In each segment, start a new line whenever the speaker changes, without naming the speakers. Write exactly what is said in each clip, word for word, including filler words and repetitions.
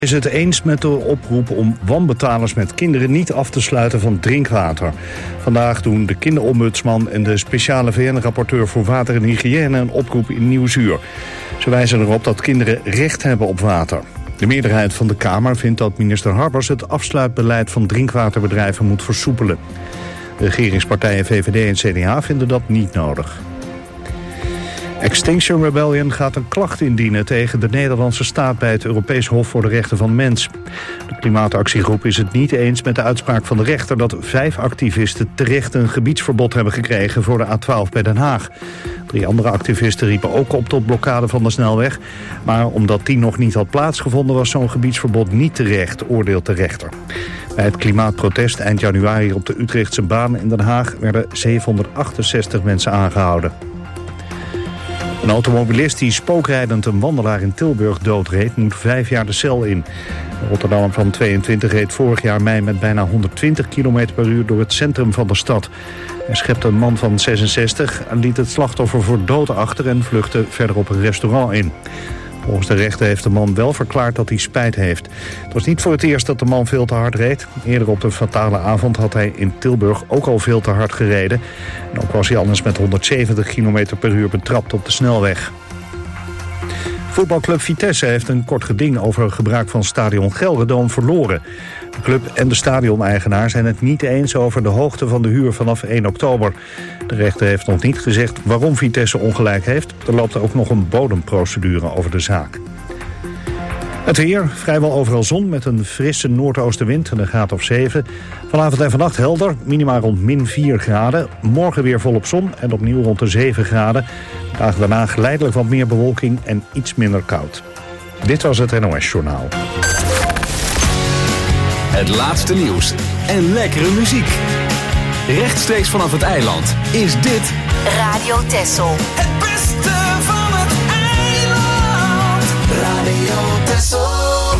Is het eens met de oproep om wanbetalers met kinderen niet af te sluiten van drinkwater. Vandaag doen de kinderombudsman en de speciale V N-rapporteur voor water en hygiëne een oproep in Nieuwsuur. Ze wijzen erop dat kinderen recht hebben op water. De meerderheid van de Kamer vindt dat minister Harbers het afsluitbeleid van drinkwaterbedrijven moet versoepelen. De regeringspartijen V V D en C D A vinden dat niet nodig. Extinction Rebellion gaat een klacht indienen tegen de Nederlandse staat bij het Europees Hof voor de Rechten van de Mens. De klimaatactiegroep is het niet eens met de uitspraak van de rechter dat vijf activisten terecht een gebiedsverbod hebben gekregen voor de A twaalf bij Den Haag. Drie andere activisten riepen ook op tot blokkade van de snelweg. Maar omdat die nog niet had plaatsgevonden was zo'n gebiedsverbod niet terecht, oordeelt de rechter. Bij het klimaatprotest eind januari op de Utrechtse baan in Den Haag werden zevenhonderdachtenzestig mensen aangehouden. Een automobilist die spookrijdend een wandelaar in Tilburg doodreed moet vijf jaar de cel in. De Rotterdammer van tweeëntwintig reed vorig jaar mei met bijna honderdtwintig kilometer per uur door het centrum van de stad. Hij schepte een man van zesenzestig en liet het slachtoffer voor dood achter en vluchtte verder op een restaurant in. Volgens de rechter heeft de man wel verklaard dat hij spijt heeft. Het was niet voor het eerst dat de man veel te hard reed. Eerder op de fatale avond had hij in Tilburg ook al veel te hard gereden. En ook was hij anders met honderdzeventig kilometer per uur betrapt op de snelweg. Voetbalclub Vitesse heeft een kort geding over het gebruik van stadion Gelredome verloren. De club en de stadioneigenaar zijn het niet eens over de hoogte van de huur vanaf één oktober. De rechter heeft nog niet gezegd waarom Vitesse ongelijk heeft. Er loopt ook nog een bodemprocedure over de zaak. Het weer, vrijwel overal zon met een frisse noordoostenwind en een graad of zeven. Vanavond en vannacht helder, minima rond min vier graden. Morgen weer volop zon en opnieuw rond de zeven graden. De dagen daarna geleidelijk wat meer bewolking en iets minder koud. Dit was het N O S-journaal.
Het laatste nieuws en lekkere muziek. Rechtstreeks vanaf het eiland is dit
Radio Texel.
Het beste van het eiland. Radio Texel.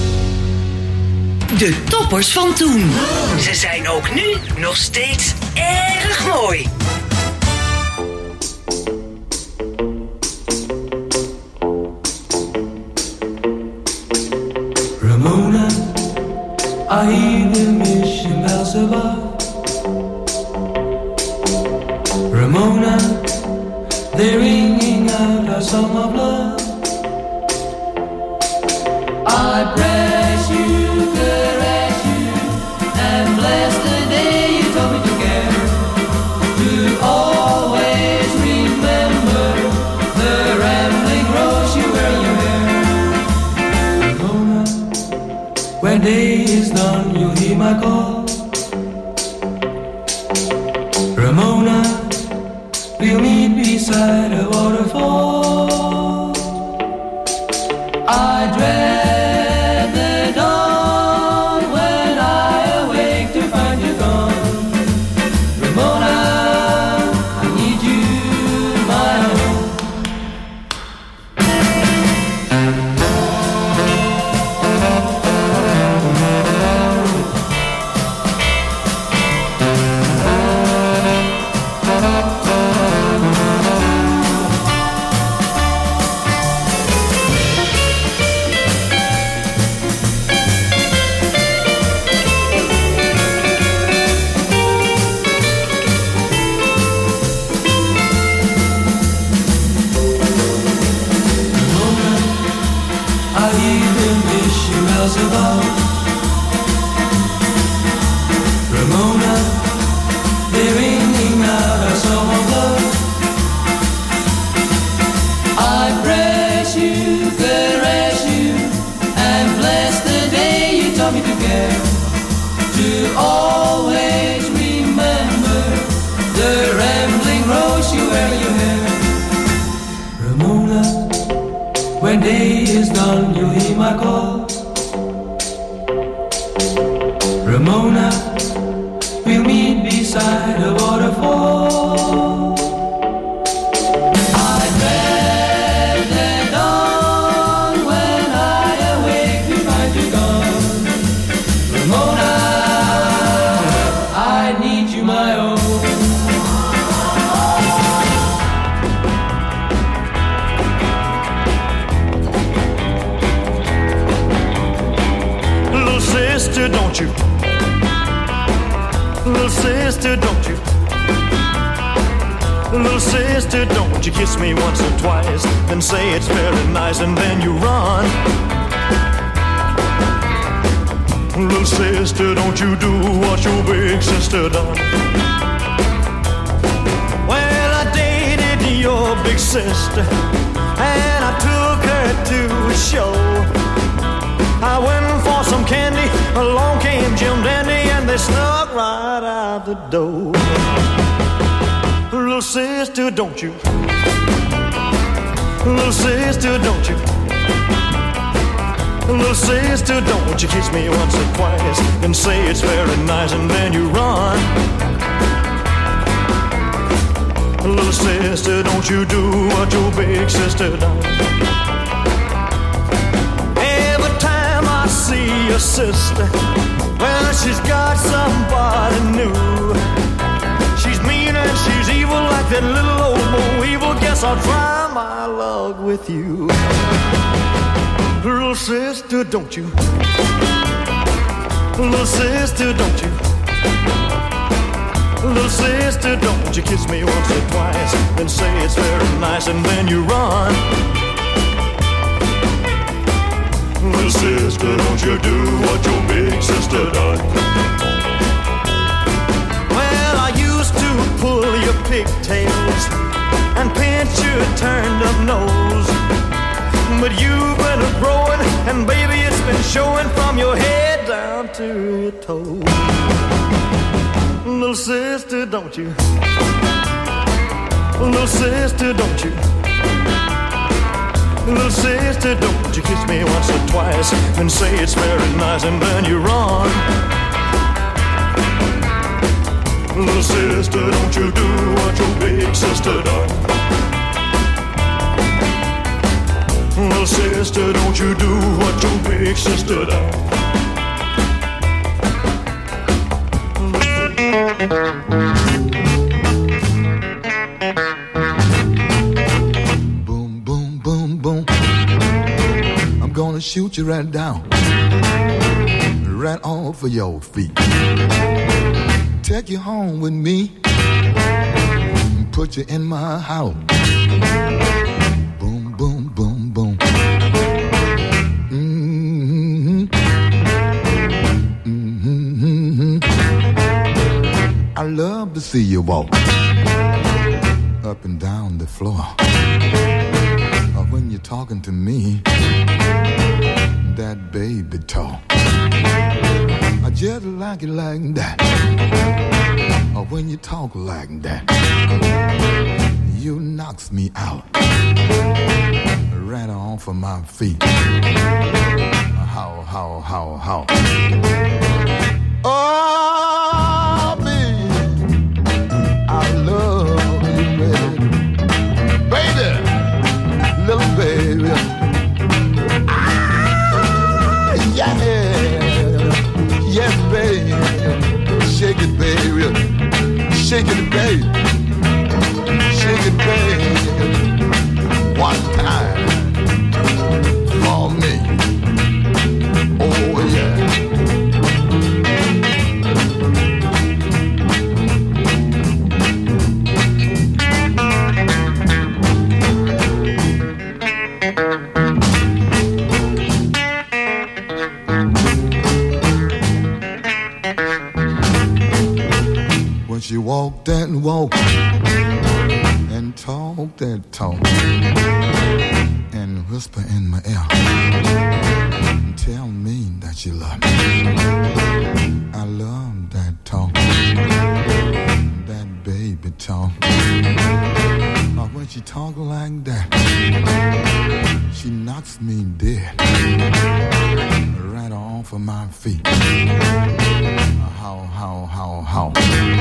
De toppers van toen. Ze zijn ook nu nog steeds erg mooi.
Ramona, I hear the mission bells above. Ramona, they're ringing out our song of love. I bless you, caress you, and bless the day you told me to care. To always remember the rambling rose you wear in your hair. Ramona, when day is done, you'll hear my call. Ramona, we'll meet beside a waterfall. I dread the dawn when I awake to find you gone. Ramona, I need you, my own. Ramona, they're ringing out our song of love. I bless you, caress you, and bless the day you taught me to care. To always remember the rambling rose you wear in your hair. Ramona, when day is done, you'll hear my call. Ramona, we'll meet beside a waterfall. I dread the dawn when I awake to find you gone. Ramona, I need you, my own.
sister, don't you? Little sister, don't you? Little sister, don't you kiss me once or twice, then say it's very nice, and then you run. Little sister, don't you do what your big sister done. Well, I dated your big sister, and I took her to a show. I went for some candy, along came Jim Dandy, and they snuck right out the door. Little sister, don't you? Little sister, don't you? Little sister, don't you kiss me once or twice, and say it's very nice, and then you run. Little sister, don't you do what your big sister done. Every time I see your sister, well, she's got somebody new. She's mean and she's evil like that little old Bo Evil. Guess I'll try my luck with you. Little sister, don't you? Little sister, don't you? Little sister, don't you kiss me once or twice, then say it's very nice, and then you run. Little sister, don't you do what your big sister done. Well, I used to pull your pigtails and pinch your turned up nose, but you've been growing, and baby, it's been showing from your head down to your toes. Little sister, don't you? Little sister, don't you? Little sister, don't you kiss me once or twice, and say it's very nice, and then you run. Little sister, don't you do what your big sister done. Little sister, don't you do what your big sister done.
Boom, boom, boom, boom. I'm gonna shoot you right down, right off of your feet. Take you home with me, put you in my house. Boom, boom, boom, boom. Mm-hmm. Mm-hmm. I love to see you walk up and down the floor. Or when you're talking to me, that baby talk. I just like it like that. Or when you talk like that, you knocks me out, right off of my feet. How, how, how, how. Oh, baby, I love you, baby. Baby, little baby. Ah, yeah. Yes, baby. Shake it, baby. Shake it, baby. Shake it, baby. One time for me. Oh, yeah. She walked that walk and talked that talk and whisper in my ear and tell me that you love me. I love that talk, that baby talk. Or when she talk like that, she knocks me dead, right off of my feet. How, how, how, how.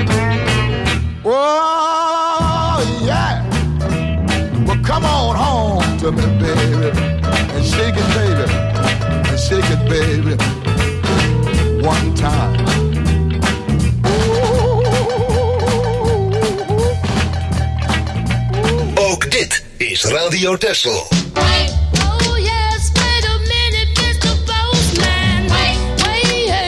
Oh, yeah. Well, come on home to me, baby, and shake it, baby, and shake it, baby, one time.
Ook dit is Radio Texel.
Oh yes, wait a minute, Mister Postman. Wait, wait.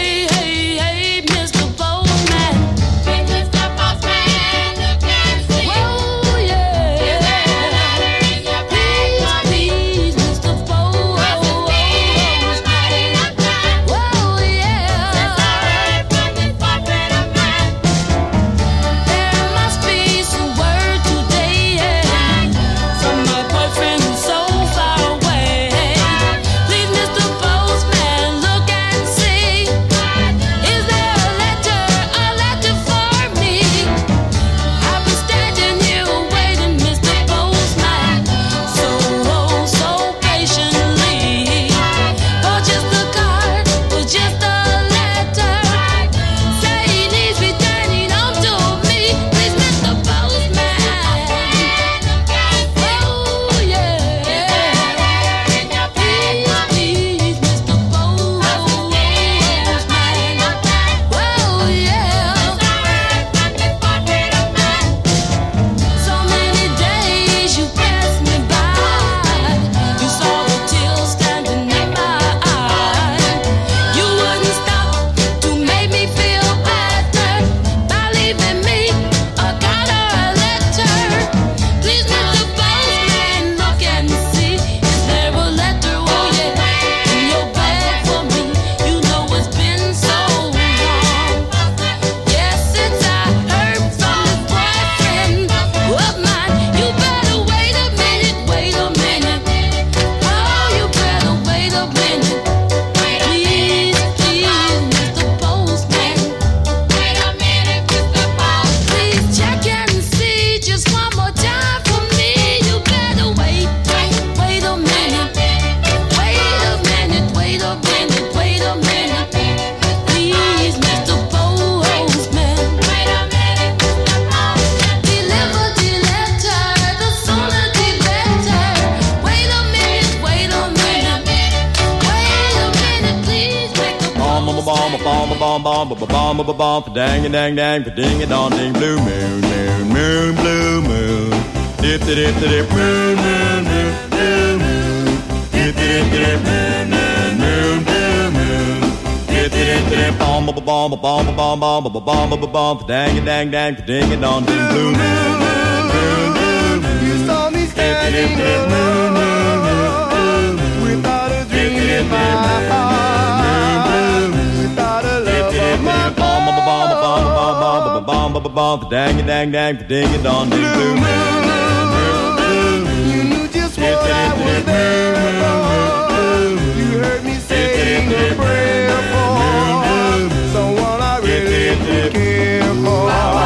bomb, bomb, bomb, bomb, bomb, bomb, bomb, dang, dang, dang, ding, dong, ding, blue moon, moon, moon, blue moon, dip, dip, dip, moon, moon, moon, blue moon, dip, dip, dip, moon, moon, moon, blue moon, dip, dip, dip, bomb, bomb, bomb, bomb, bomb, bomb, bomb, bomb, dang, dang, dang, ding, dong, ding, blue moon, moon, moon, you saw me standing alone without a dream in my heart, without a love of my bomb, bomb, bomb, bomb, bomb, bomb, bomb, dang, dang, dang, ding, dong, ding, blue moon. You knew just what I was there for. You heard me saying a prayer for someone I really care for.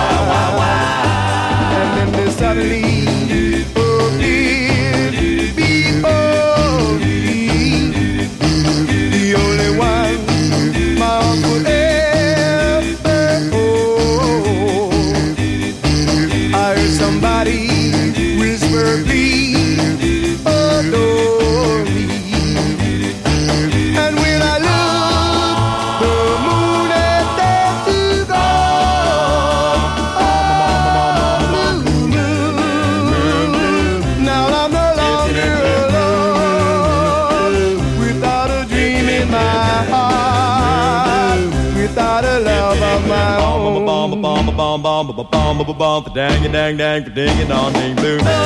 And then suddenly bomb, bomb, bomb, bomb, bomb, dang, dang, dang, ding, it on, ding, blue, blue,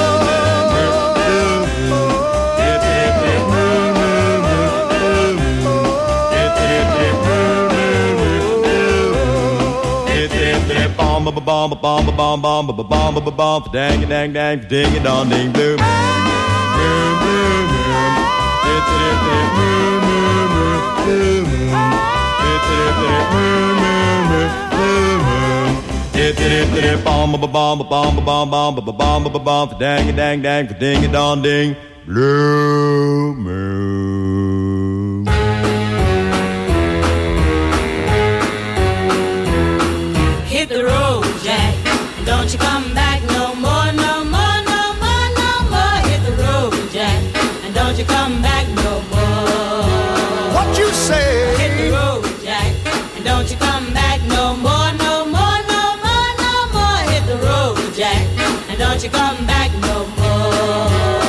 dip, dip, dip, blue, dip, dip, dip, blue, dip, dip, dip, bomb, bomb, bomb, bomb, bomb, bomb, bomb, bomb, dang, dang, dang, ding, it on, ding, blue, blue, blue, dip, dip, dip, blue, blue, dip, dip, dip, blue, dip, dip, dip, bomb, bomb, bomb, bomb, bomb, bomb, bomb, bomb, dang, dang, dang, ding, it on, ding, blue moon.
Hit the road, Jack, don't you come back no more, no more, no more, no more. Hit the road, Jack, and don't you come back no more.
What you say?
Hit the road, Jack, and don't you come back no more, no more, no more, no more. Hit the road, Jack, and don't you come back no more.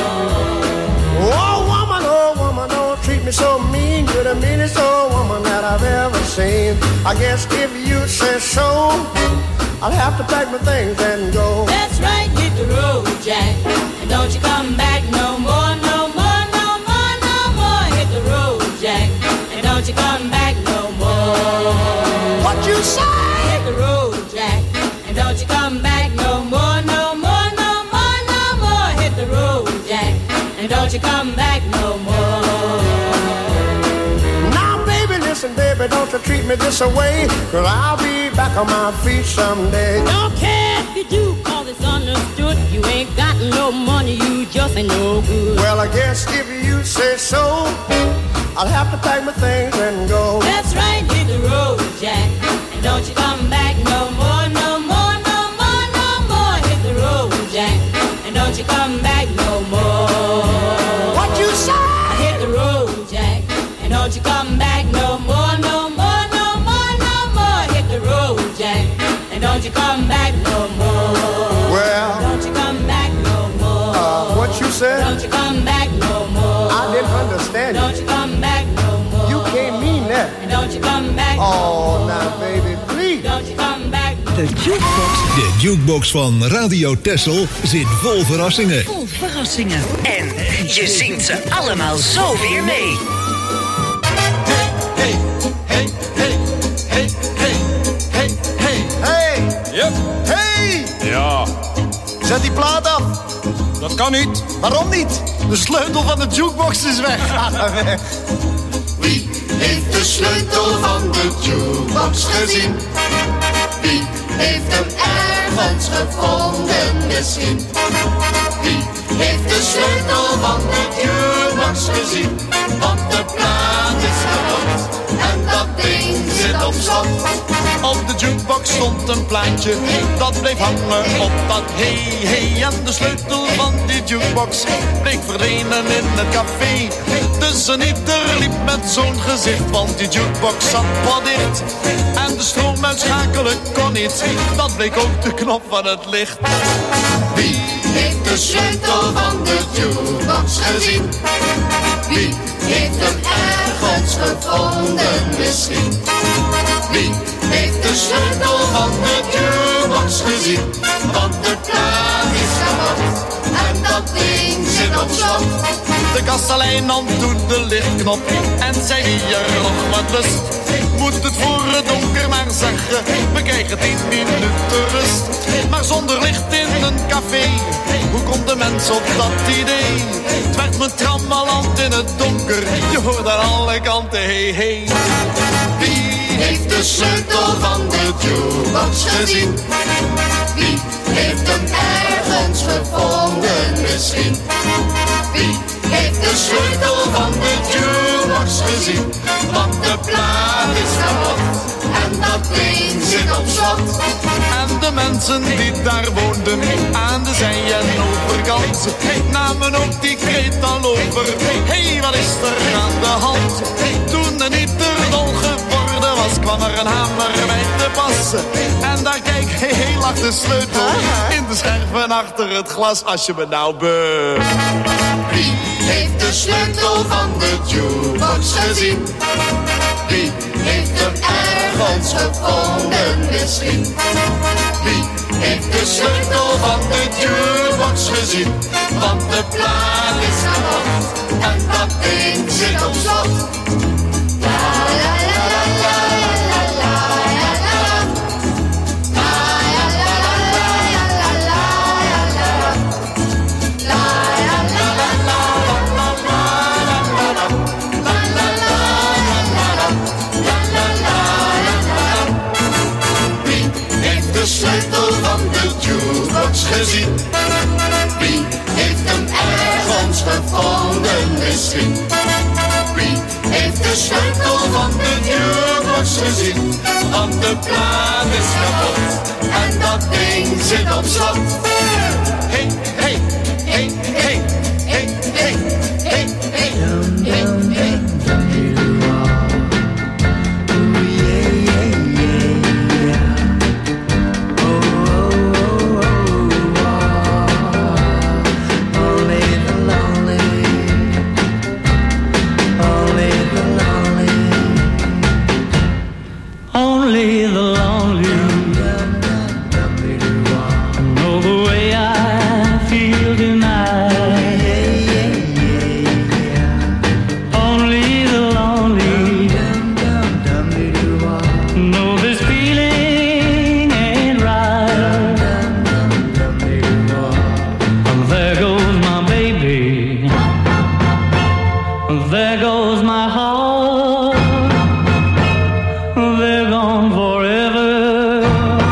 Oh woman, oh woman, don't treat me so mean. You're the meanest old woman that I've ever seen. I guess if you say so, I'll have to pack my things and go.
That's right, hit the road, Jack, and don't you come back no more, no more, no more, no more. Hit the road, Jack, and don't you come back no more.
What you say?
Hit the road, Jack, and don't you come back no more, no more, no more, no more. Hit the road, Jack, and don't you come back no more.
Now baby, listen baby, don't you treat me this away, 'cause I'll be back on my feet someday.
Don't care if you do, cause it's understood. You ain't got no money, you just ain't no good.
Well, I guess if you say so, I'll have to pack my things and go.
That's right, hit the road, Jack, and don't you come back no more, no more, no more, no more. Hit the road, Jack, and don't you come back no more.
What you say?
Hit the road, Jack, and don't you come back no more, no more, no more, no more. Hit the road, Jack, and don't you come back no more.
Well,
don't you come back no more.
Uh, what you said?
Don't you come back no more.
I didn't understand
Don't you come back no more.
You can't mean that.
And don't you come back no
Oh,
more.
now baby, please.
Don't you come back no
De jukebox. De jukebox van Radio Texel zit vol verrassingen.
Vol verrassingen. En je zingt ze allemaal zo weer mee.
Hey, hey, hey, hey, hey, hey, hey. Hey!
Yep.
Hey!
Ja.
Zet die plaat af.
Dat kan niet.
Waarom niet? De sleutel van de jukebox is weg. Wie heeft de sleutel van de jukebox gezien? Wie heeft hem ergens gevonden misschien? Wie heeft de sleutel van de jukebox gezien? Want de plaat is kapot en dat ding zit op slot.
Op de jukebox stond een plaatje, dat bleef hangen op dat hey, hey. En de sleutel van die jukebox bleek verdwenen in het café. Dus een ieder liep met zo'n gezicht, want die jukebox zat wat dicht. En de stroom uitschakelen kon niet, dat bleek ook de knop van het licht.
Wie heeft de sleutel van de jukebox gezien? Wie heeft hem ergens gevonden misschien? Wie heeft de sleutel van de jukebox gezien? Want de plaat is kapot en dat ding zit op slot.
De kastelein nam toen de lichtknop en zei wie er nog wat lust. Moet het voor het donker maar zeggen, we krijgen tien minuten rust. Maar zonder licht in een café, hoe komt de mens op dat idee? Het werd me trammeland in het donker, je hoort aan alle kanten hey hey.
Wie heeft de sleutel van de jukebox gezien? Wie heeft hem ergens gevonden misschien? Wie heeft de sleutel van de jukebox gezien? Want de plaat is kapot en dat ding zit op slot.
En de mensen die daar woonden aan de zij- en overkant namen ook die kreet al over. Hey, wat is er aan de hand? Toen er niet er dol geworden was, kwam er een hamer bij te passen. En daar kijk, hey, hey, lag de sleutel in de scherven achter het glas. Als je me nou be...
Wie heeft de sleutel van de jukebox gezien? Wie heeft hem ergens gevonden misschien? Wie heeft de sleutel van de jukebox gezien? Want de plaat is kapot en dat ding zit op slot. La la la la la la la la la. La la la la la la la la. La la la la la la la la. Wie heeft de sleutel van de jukebox gezien? Wie heeft hem ergens gevonden misschien? Wie heeft de sleutel van de jukebox gezien? Want de plaat is kapot en dat ding zit op slot.
Hey, hey, hey, hey, hey, hey, hey, hey, hey, hey.
Only the lonely know the way I feel tonight. Only the lonely know this feeling ain't right. And there goes my baby, there goes my heart. They're gone forever,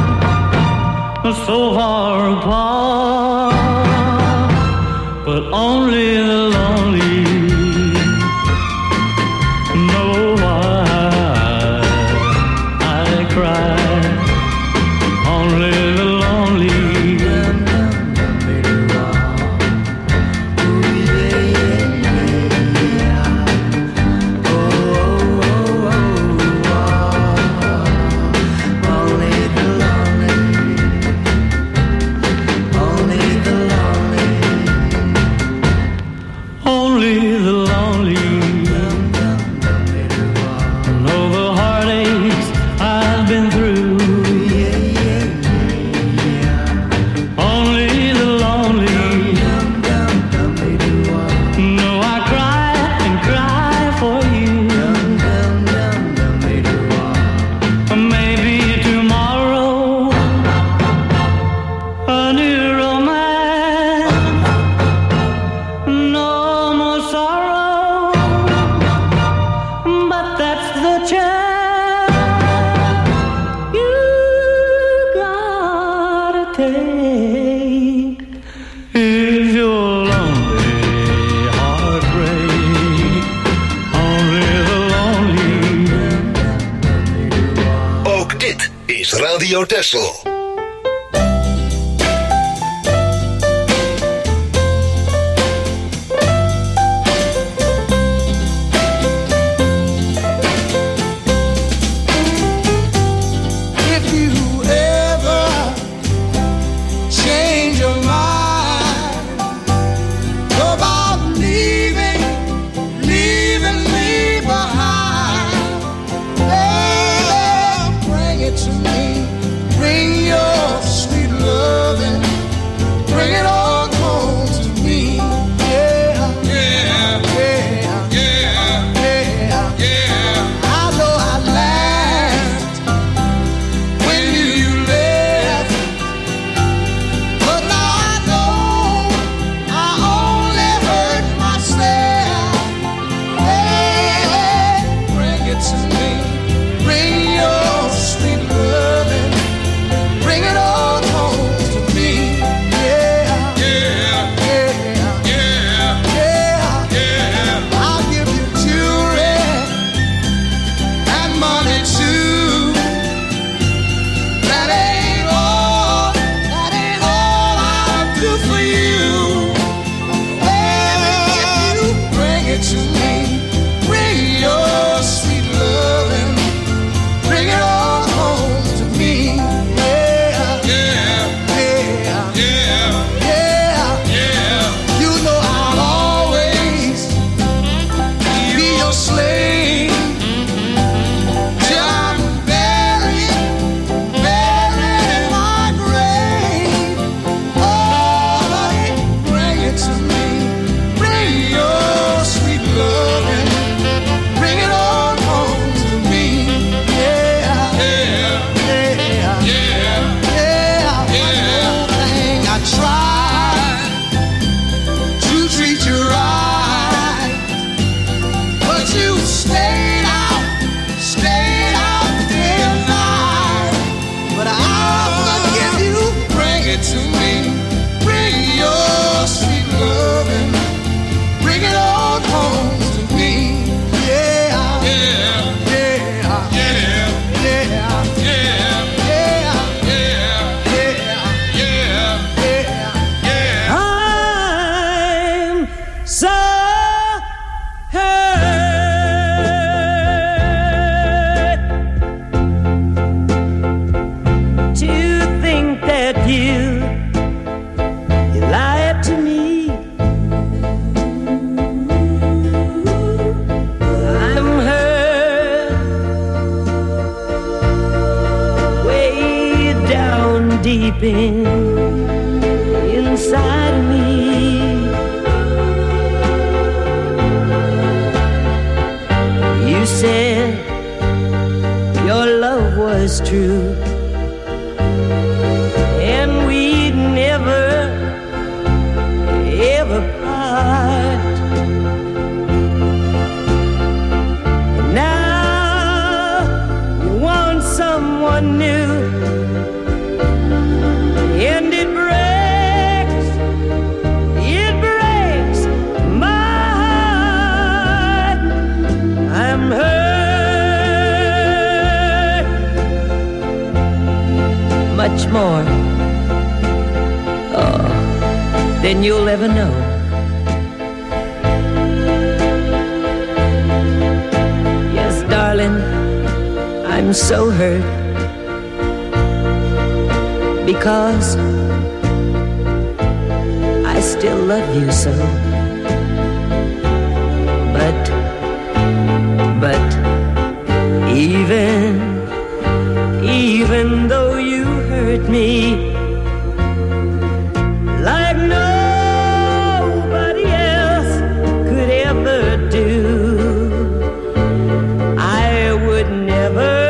so far apart. But only the lonely know why I cry. Only the lonely.
Radio Texel.
Deep inside of me, you said your love was true, and we'd never, ever part. Now you want someone new, and it breaks, it breaks my heart. I'm hurt much more, oh, than you'll ever know. Yes, darling, I'm so hurt, because I still love you so. But, but even, even though you hurt me like nobody else could ever do, I would never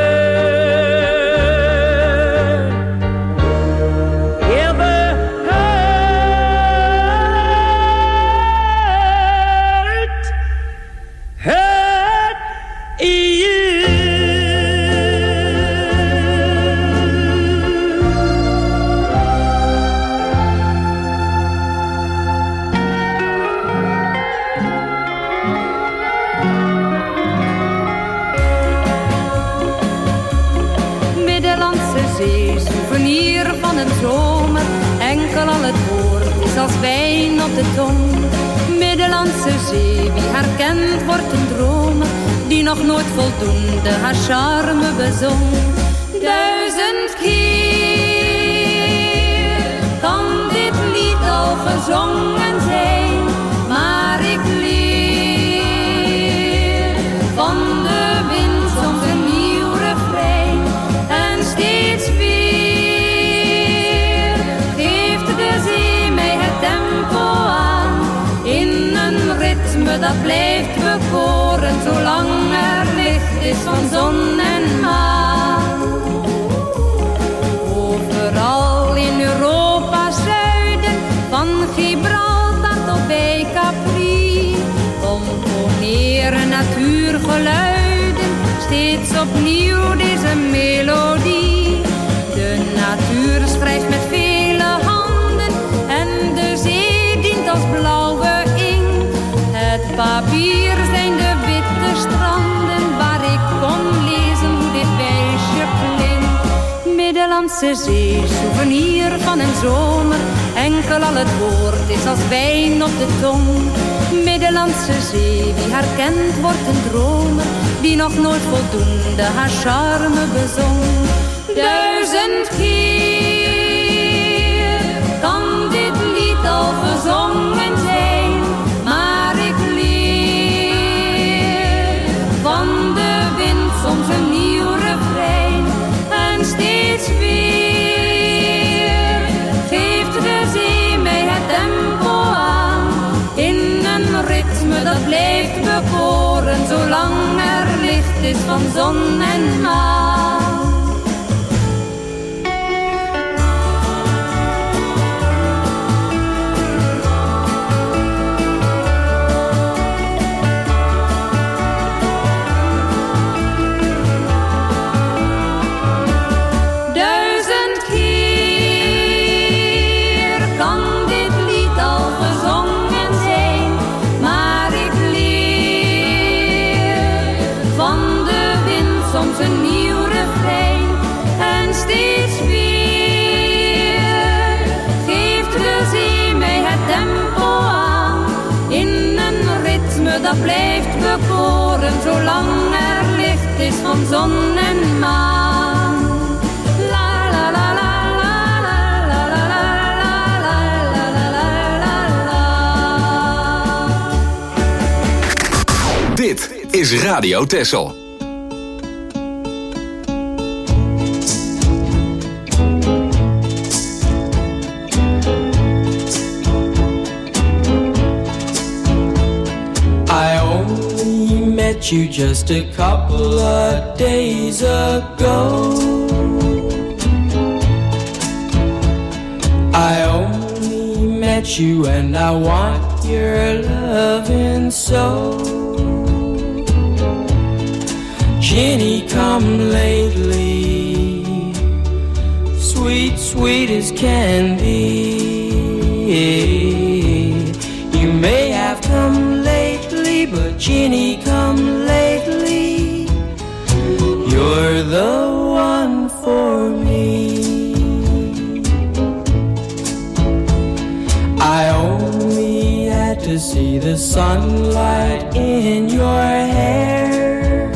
Zee, souvenir van een zomer. Enkel al het woord is als wijn op de tong. Middellandse Zee, wie haar kent wordt een dromer, die nog nooit voldoende haar charme bezong. Duizend keer kan dit lied al gezongen zijn, maar ik leer van de wind soms een nieuw refrein. En steeds weer geeft de zee mij het tempo aan, in een ritme dat blijft bekoren, zolang er licht is van zon en maan. Overal in Europa's zuiden, van Gibraltar tot bij Capri, componeren natuurgeluiden steeds opnieuw deze melodie. De natuur schrijft met vele handen en de zee dient als blauwe inkt. Het papier zijn de witte stranden waar ik kon lezen hoe dit wijsje klinkt. Middellandse Zee, souvenir van een zomer. Enkel al het woord is als wijn op de tong. Middellandse Zee, wie haar kent wordt een dromer, die nog nooit voldoende haar charme bezong. Duizend keer kan dit lied al gezongen zijn, maar ik leer van de wind soms een nieuw refrein. En steeds weer geeft de zee mij het tempo aan, in een ritme dat blijft bekoren, zolang er licht is van zon en maan. Een nieuw refrein en steeds weer geeft de zee mij het tempo aan, in een ritme dat blijft bekoren, zolang er licht is van zon en maan. La la la la la la la la la la la la.
Dit is Radio Texel.
You just a couple of days ago. I only met you and I want your loving so. Jenny, come lately, sweet, sweet as can be. You may have come lately, but Jenny, come lately. You're the one for me. I only had to see the sunlight in your hair.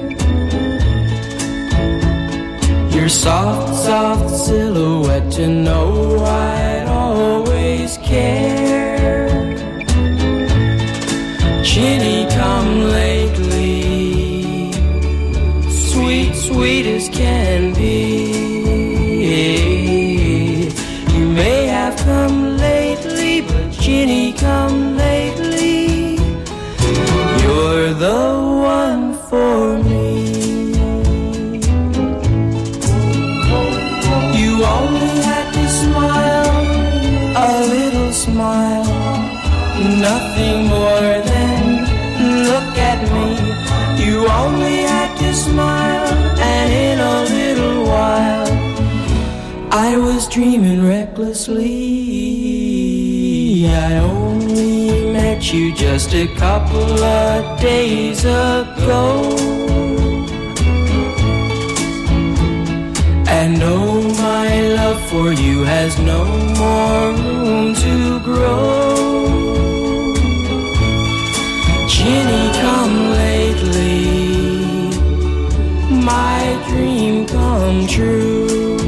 Your soft, soft silhouette to know I'd always care. Jenny, come lately, sweet, sweet as can be. You may have come lately, but Jenny, come lately. You're the one for me. You only had to smile, a little smile, nothing more than look at me. You only had to smile, and in a little while I was dreaming recklessly. I only met you just a couple of days ago, and no for you has no more room to grow. Jenny, come lately, my dream come true.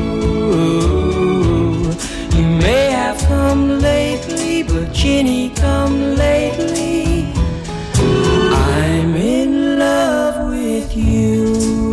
You may have come lately, but Jenny, come lately, I'm in love with you.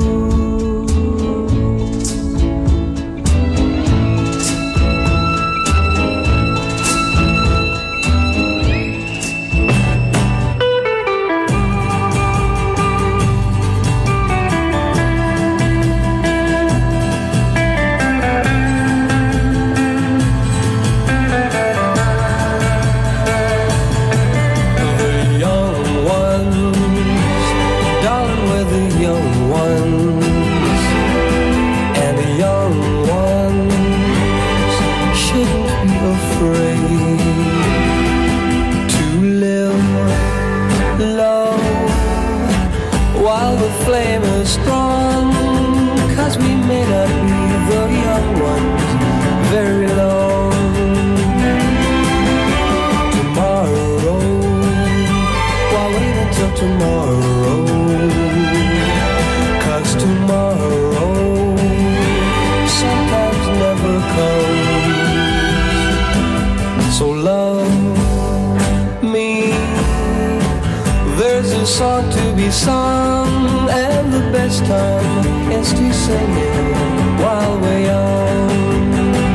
Song to be sung, and the best time is to sing it while we're young.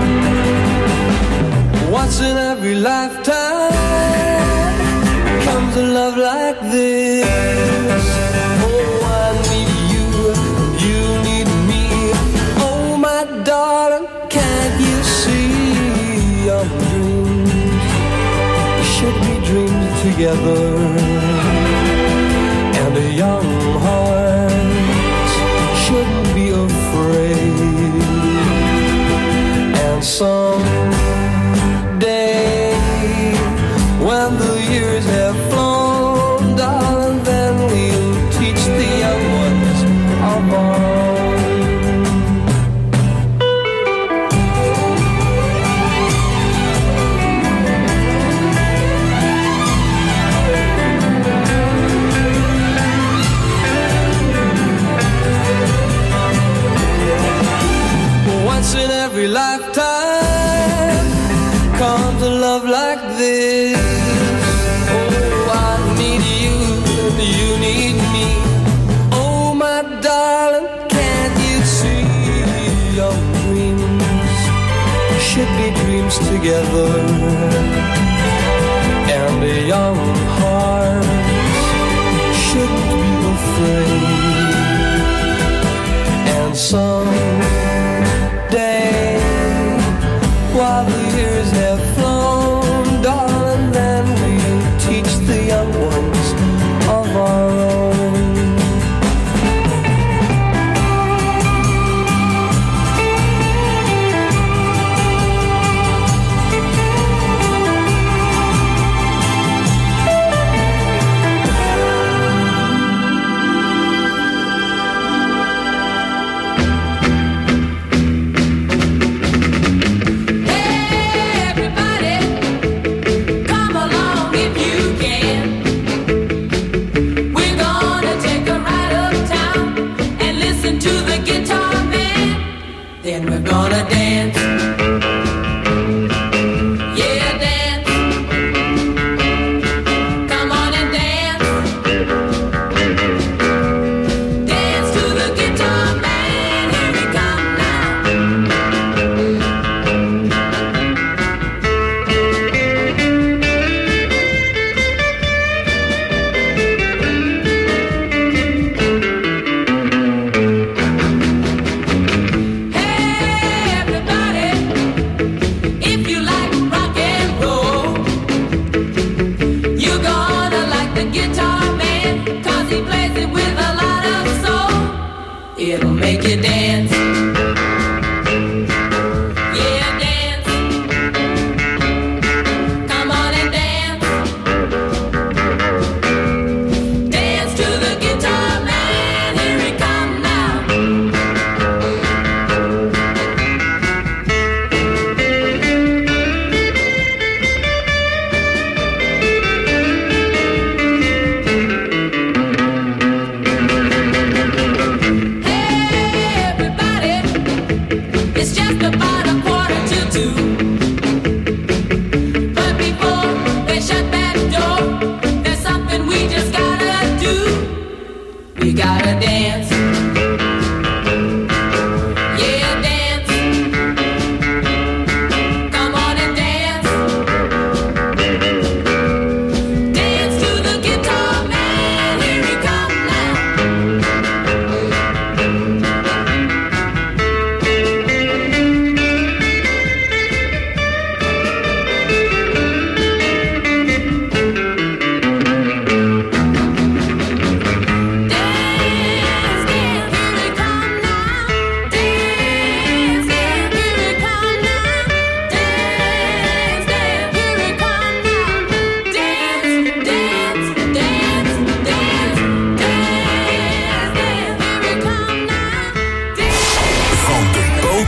Once in every lifetime comes a love like this. Oh, I need you, you need me. Oh, my darling, can't you see our dreams should be dreamed together? And a young heart shouldn't be afraid. And someday, when the years have flown, darling, then we'll teach the young ones of our in every lifetime comes a love like this. Oh, I need you, you need me. Oh, my darling, can't you see your dreams should be dreams together? And a young heart shouldn't be afraid. And some while the years have flown, darling, then we'll teach the young ones of our own.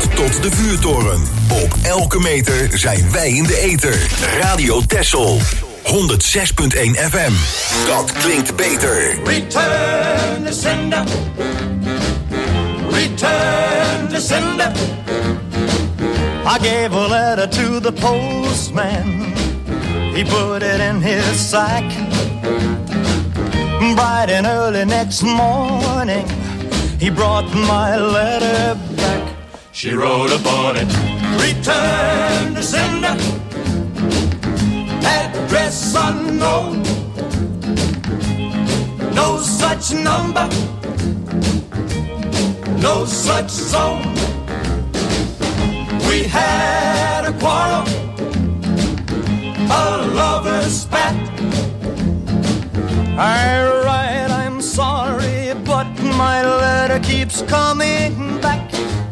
uit tot de vuurtoren. Op elke meter zijn wij in de ether. Radio Texel. honderd zes komma één F M. Dat klinkt beter.
Return to sender. Return to sender. I gave a letter to the postman. He put it in his sack. Bright and early next morning, he brought my letter back. She wrote upon it, return to sender. Address unknown. No such number. No such zone. We had a quarrel, a lover's spat. I write, I'm sorry, but my letter keeps coming back.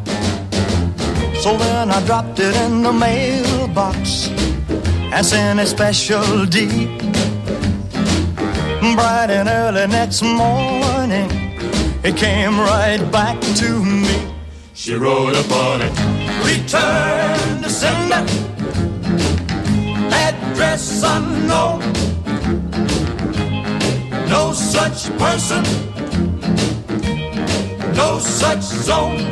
So then I dropped it in the mailbox and sent a special D. Bright and early next morning, it came right back to me. She wrote upon it, return to sender. Address unknown. No such person. No such zone.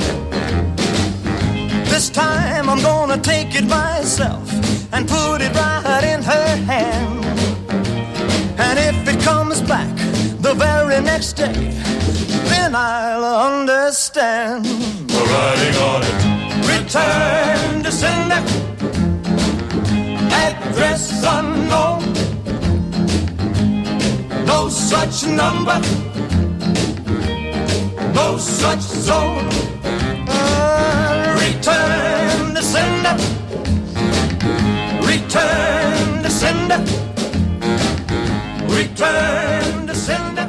This time I'm gonna take it myself and put it right in her hand. And if it comes back the very next day, then I'll understand. The writing on it, return to sender. Address unknown. No such number. No such zone. Uh, return to sender. Return to sender. Return to sender.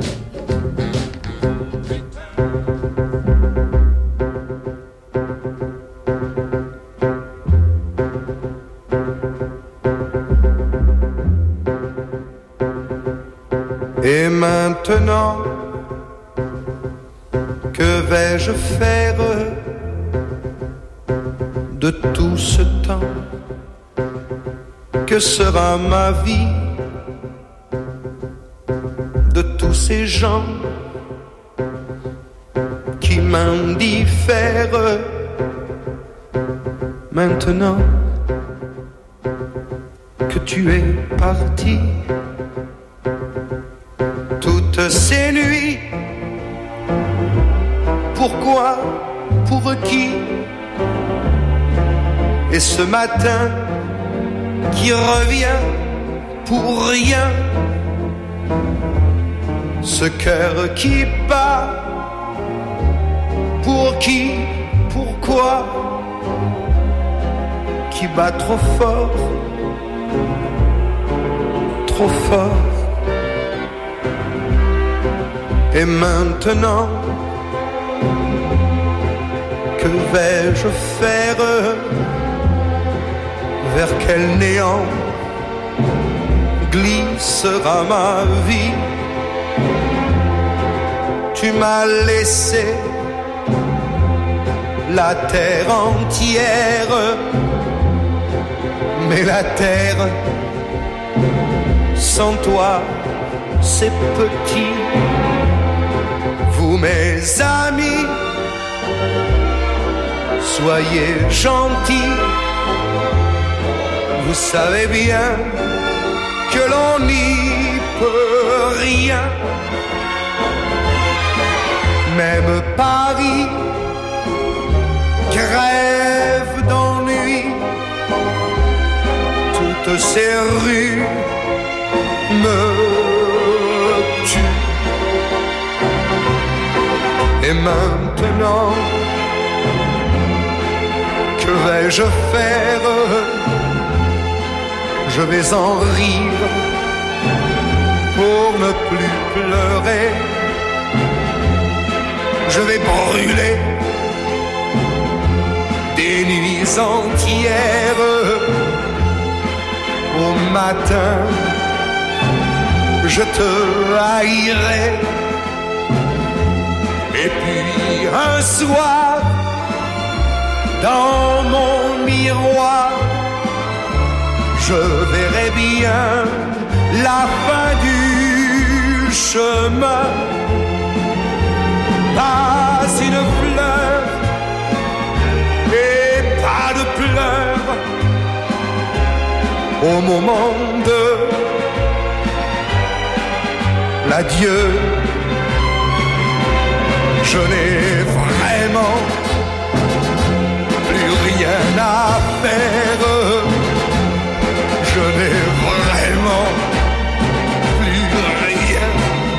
Et maintenant, que vais-je faire de tout ce temps? Que sera ma vie de tous ces gens qui m'indiffèrent? Maintenant que tu es parti, toutes ces nuits, pourquoi, pour qui? Et ce matin qui revient pour rien, ce cœur qui bat, pour qui, pourquoi, qui bat trop fort, trop fort. Et maintenant, que vais-je faire? Vers quel néant glissera ma vie? Tu m'as laissé la terre entière, mais la terre sans toi c'est petit. Vous mes amis, soyez gentils. Vous savez bien que l'on n'y peut rien. Même Paris crève d'ennui. Toutes ces rues me tuent. Et maintenant, que vais-je faire? Je vais en rire pour ne plus pleurer. Je vais brûler des nuits entières. Au matin, je te haïrai. Et puis un soir, dans mon miroir, je verrai bien la fin du chemin. Pas une fleur et pas de pleurs au moment de l'adieu. Je n'ai vraiment plus rien à faire. Je n'ai vraiment plus rien.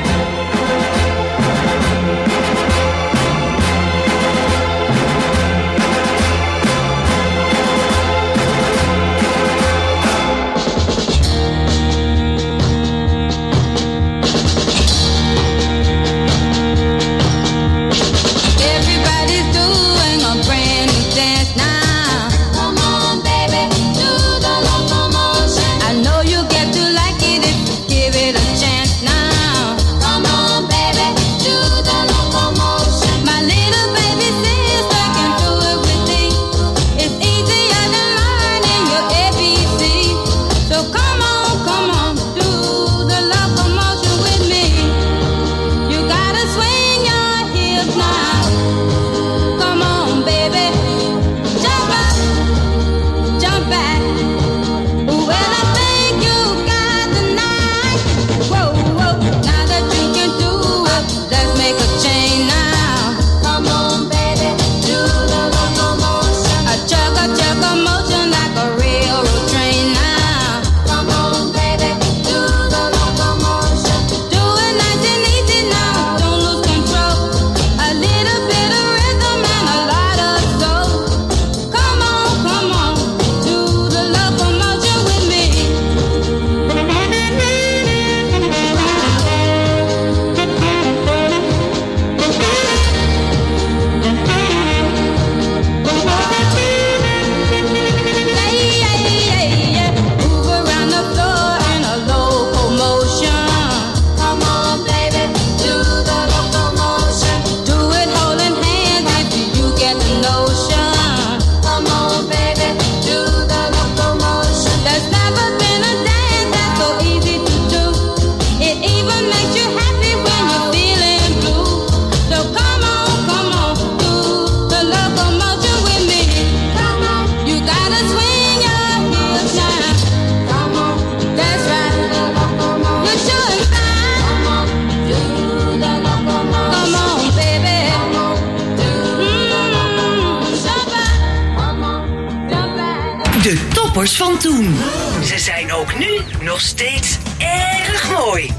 Van toen. Ze zijn ook nu nog steeds erg mooi.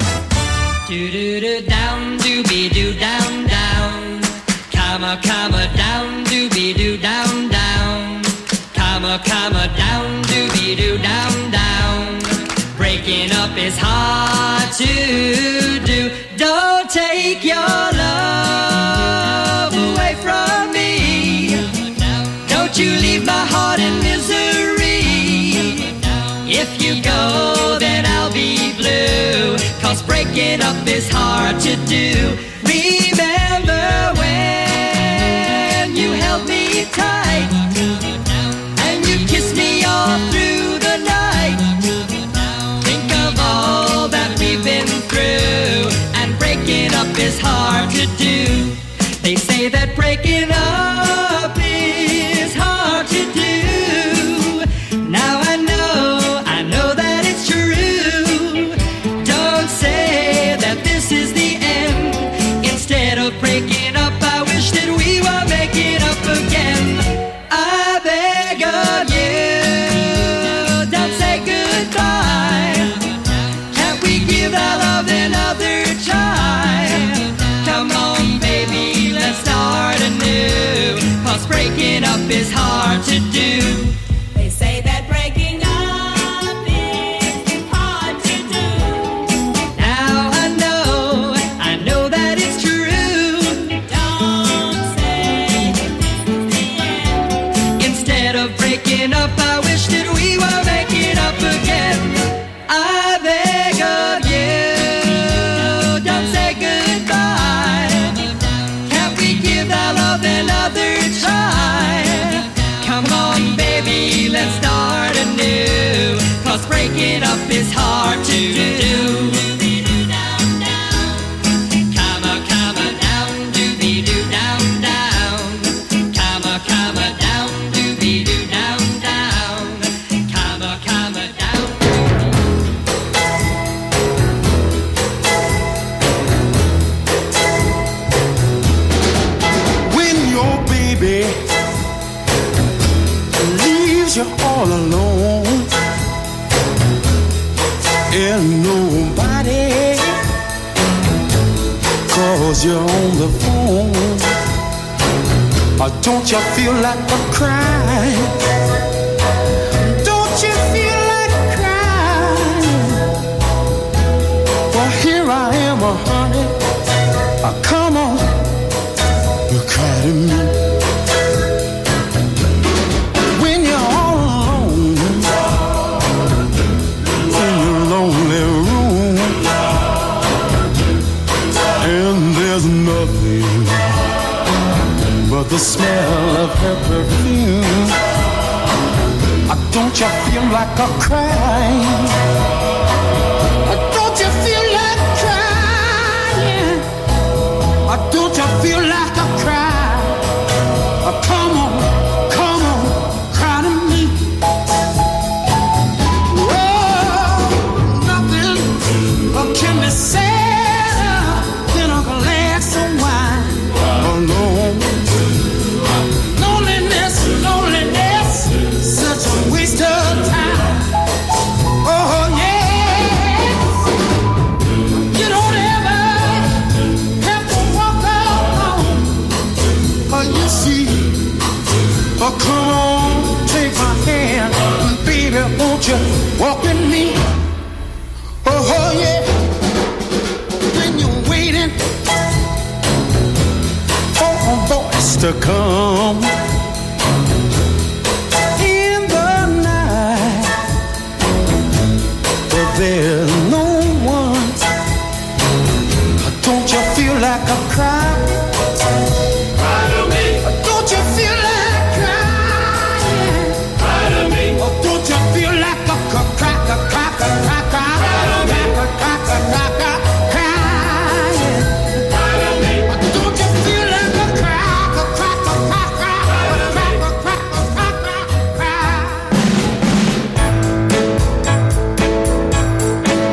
Do-do-do down, do-be-do down, down. Comma, comma, down, do-be-do down, down. Comma, comma, down, do-be-do down, down. Breaking up is hard to do. Don't take your love away from me. Don't you leave my heart in misery. If you go, then I'll be blue. Cause breaking up is hard to do. Remember when you held me tight and you kissed me all through the night. Think of all that we've been through. And breaking up is hard to do. They say that breaking up is hard to do. Now I know breaking up, I wish that we were making up again. I beg of you, don't say goodbye. Can't we give our love another try? Come on, baby, let's start anew. Cause breaking up is hard to do. They say that breaking up is hard to do. Now I know, I know that it's true. Breaking up, I wish that we were making up again. I beg of you, don't say goodbye. Can't we give our love another try? let's start anew. Cause breaking up is hard to do.
You're all alone and nobody calls you on the phone. Or don't you feel like a crying? Don't you feel like crying? Well, here I am, oh, honey. Oh, come on, you cry to me. But the smell of her perfume. Uh, don't you feel like a crying? Uh, don't you feel like crying? Uh, don't you feel like a cry? Uh, come on, come on, cry to me. Oh, nothing uh, can be sadder than a glass of wine alone. Waste of time. Oh yeah. You don't ever have to walk alone. Oh, you see. Oh, come on, take my hand, baby, won't you walk with me? Oh, oh yeah. When you're waiting for a voice to come. There's no one. Don't you feel like a cry? Cry to me. Don't you feel like crying? Cry to me. Oh, don't you feel like a cry, a cry, a cry, a cry, a cry, a cry, crying? Cry to me. Don't you feel like a cry, a cry, a cry, a cry, a cry, a cry, a cry, cry?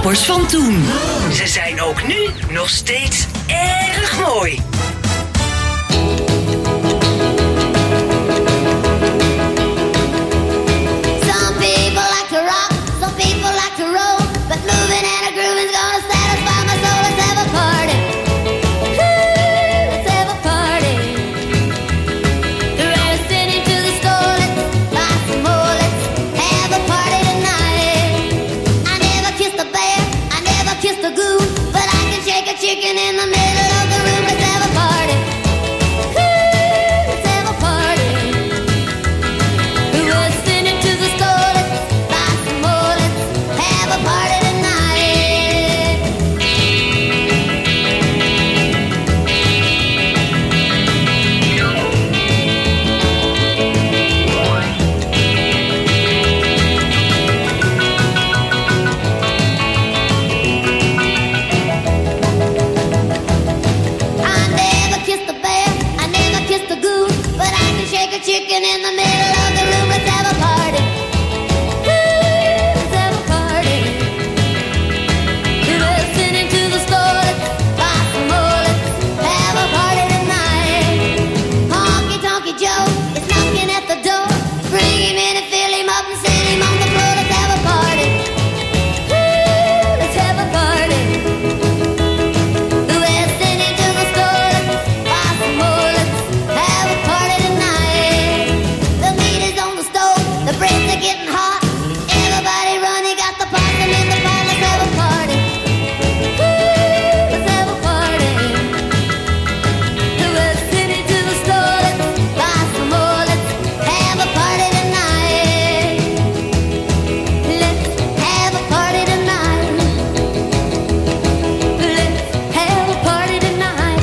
toppers van toen. Ze zijn ook nu nog steeds erg mooi.
Some people like to rock, some people like to roll, but moving and a grooving's gonna satisfy my soul. Let's have a party. Woo, let's have a party. The rare's sitting to the store. Let's buy some more. Let's have a party tonight. I never kissed a bear, I never kissed a goon, but I can shake a chicken in the middle of the room. Let's have a party. Woo, let's have a party. The rare's sitting to the store. Let's buy some more. Let's have a party tonight. I never kissed a bear, I never kissed a goose, but I can shake a chicken in the middle of the room. Let's have a party. Woo, let's have a party. We're listening to the store. Let's buy some more. Let's have a party tonight. Honky Tonky Joe is knocking at the door. Bring him in and fill him up and sit him on the floor. Let's have a party. Woo, let's have a party. We're listening to the store. Let's buy some more. Let's have a party tonight. The meat is on the stove. The breads are getting hot. Everybody running, got the possum in the pot. Let's have a party. Woo, let's have a party. We're listening to the store. Let's buy some more. Let's have a party tonight. Let's have a party tonight. Let's have a party tonight.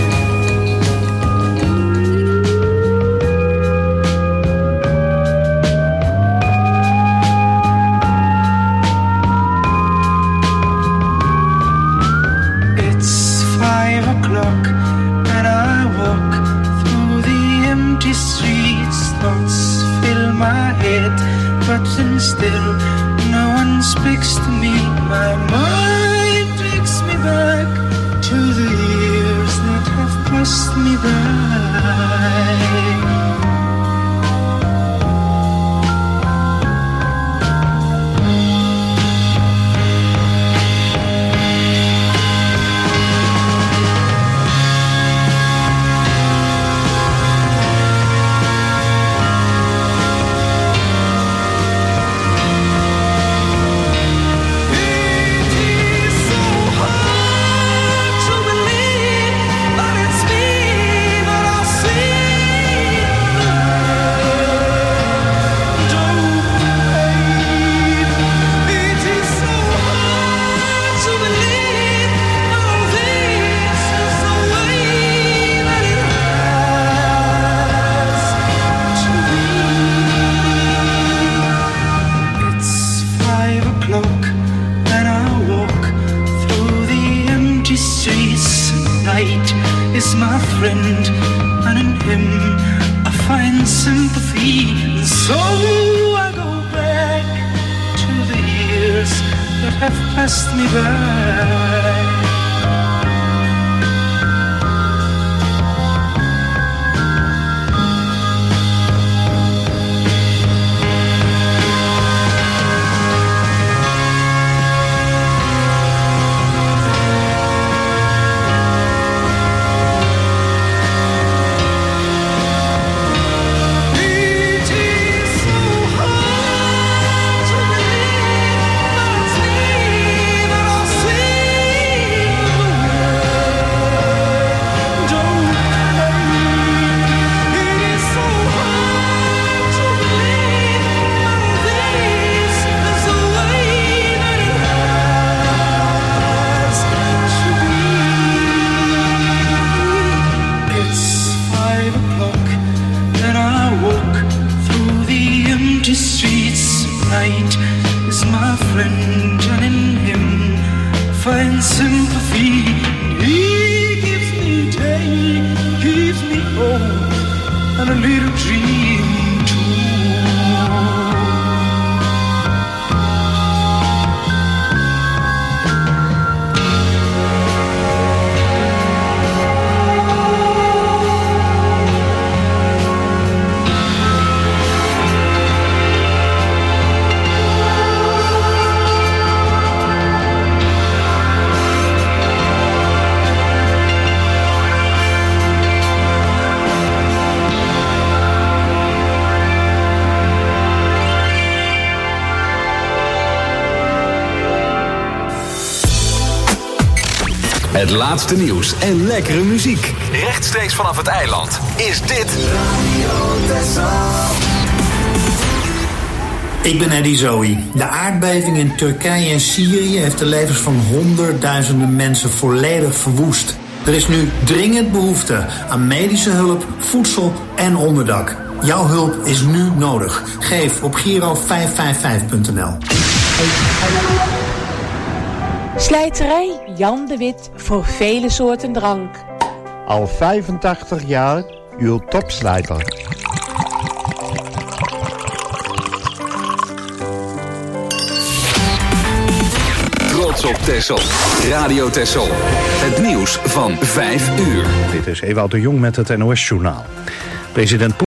It's five o'clock and I walk through the empty streets. Thoughts fill my head, but then still no one speaks to me. My mind takes me back to the years that have passed me by. It's five o'clock and I walk through the empty streets. Night is my friend, and in him I find sympathy. And so I go back to the years that have passed me by. It is so hard to believe that it's me that I'll see. find sympathy. He gives me day, gives me hope, and a little dream too.
Het laatste nieuws en lekkere muziek. Rechtstreeks vanaf het eiland is dit Radio Texel.
Ik ben Eddie Zoe. De aardbeving in Turkije en Syrië heeft de levens van honderdduizenden mensen volledig verwoest. Er is nu dringend behoefte aan medische hulp, voedsel en onderdak. Jouw hulp is nu nodig. Geef op Giro vijf vijf vijf punt n l.
Slijterij Jan de Wit voor vele soorten drank.
Al vijfentachtig jaar uw topslijter.
Trots op Texel. Radio Texel. Het nieuws van vijf uur.
Dit is Ewout de Jong met het N O S-journaal. President